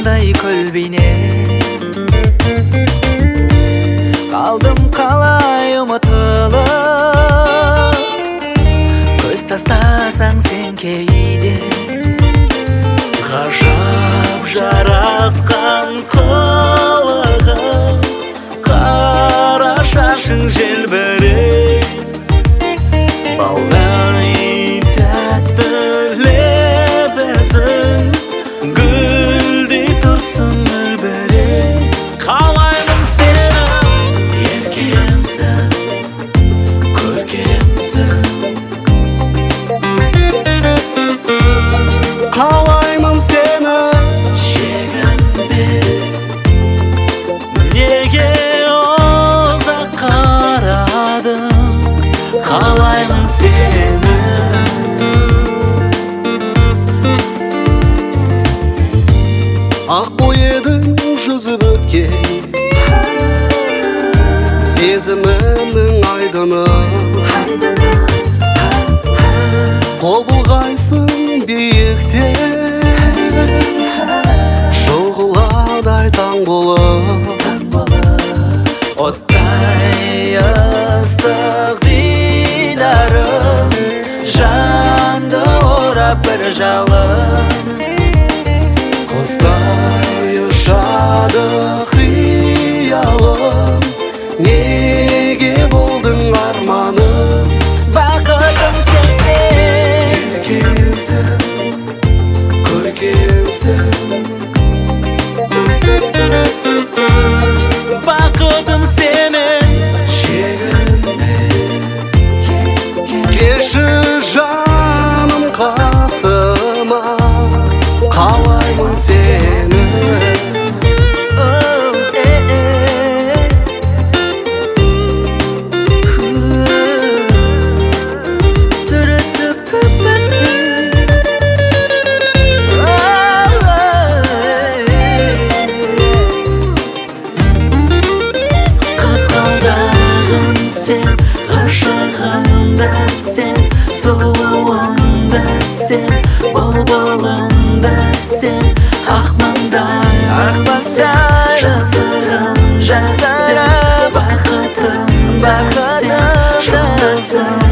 Ушундай көлбейнен калдым калай умутулуп, көз тастасаң сен кейде. Гажап жараскан кылыгың, кара шашың желбірей, балдай тәтті лебізің, гүлдей тұрсын үлбірей. Қалаймын сені, еркемсің, көркемсің. Қалаймын сені, шегінбе, неге ұзақ қарадым. Қалаймын сені. ақ бойедың жүзіп өткен сезімімнің айдыны, қол бұлғайсың биікте, шұғыладай таң болып, Оттай ыстық дидарың, жанды орап бір жалын. құстай ұшады қиялым, неге болдың арманым. Бақытым сенен, Еркемсің, көркемсің. Бақытым сенен, Шегінбе, келші жаным қасыма, қалаймын сені. қызғалдағым сен, ғашығым да сен, сұлуым да сен, бұлбұлым да сен, ақмаңдайым сен, жасырым да сен, бақытым да сен, жолдасым